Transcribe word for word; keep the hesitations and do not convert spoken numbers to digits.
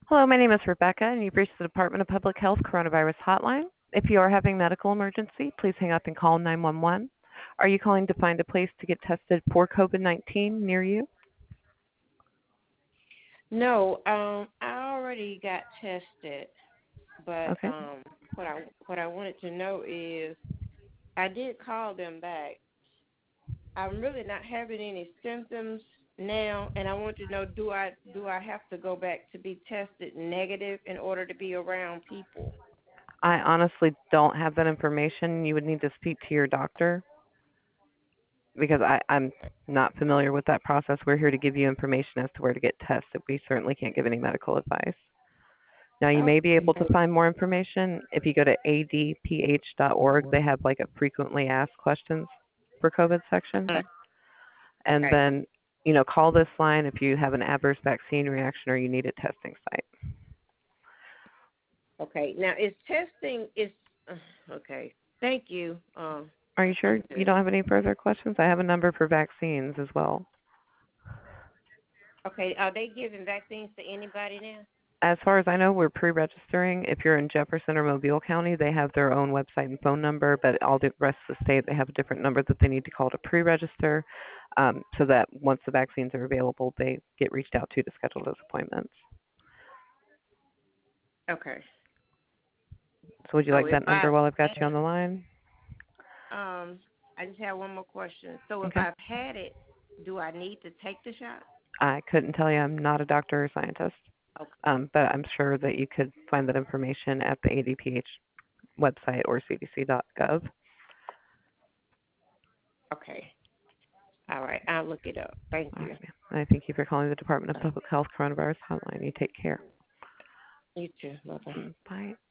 Hello, my name is Rebecca, and you've reached the Department of Public Health Coronavirus Hotline. If you are having medical emergency, please hang up and call nine one one. Are you calling to find a place to get tested for COVID nineteen near you? No, um, I already got tested, but Okay. um, what I what I wanted to know is I did call them back. I'm really not having any symptoms now, and I want to know do I do I have to go back to be tested negative in order to be around people? I honestly don't have that information. You would need to speak to your doctor because I, I'm not familiar with that process. We're here to give you information as to where to get tested. We certainly can't give any medical advice. Now, you may be Okay, able to thank find more information if you go to a d p h dot org. They have like a frequently asked questions for COVID section. you. And Okay, then, you know, call this line if you have an adverse vaccine reaction or you need a testing site. okay. Now is testing is uh, okay. Thank you. Um, Are you sure you don't have any further questions? I have a number for vaccines as well. okay, are they giving vaccines to anybody now? As far as I know, we're pre-registering. If you're in Jefferson or Mobile County, they have their own website and phone number, but all the rest of the state, they have a different number that they need to call to pre-register, um, so that once the vaccines are available, they get reached out to to schedule those appointments. Okay. So would you So like if that number I've while I've got had, you on the line? um, I just have one more question. So if Okay. I've had it, do I need to take the shot? I couldn't tell you. I'm not a doctor or scientist. Okay. Um, but I'm sure that you could find that information at the A D P H website or c d c dot gov. Okay. All right. I'll look it up. Thank All you. right, ma'am. And I thank you for calling the Department of Uh, Public Health Coronavirus Hotline. You take care. you too. Bye bye. Mm, Bye.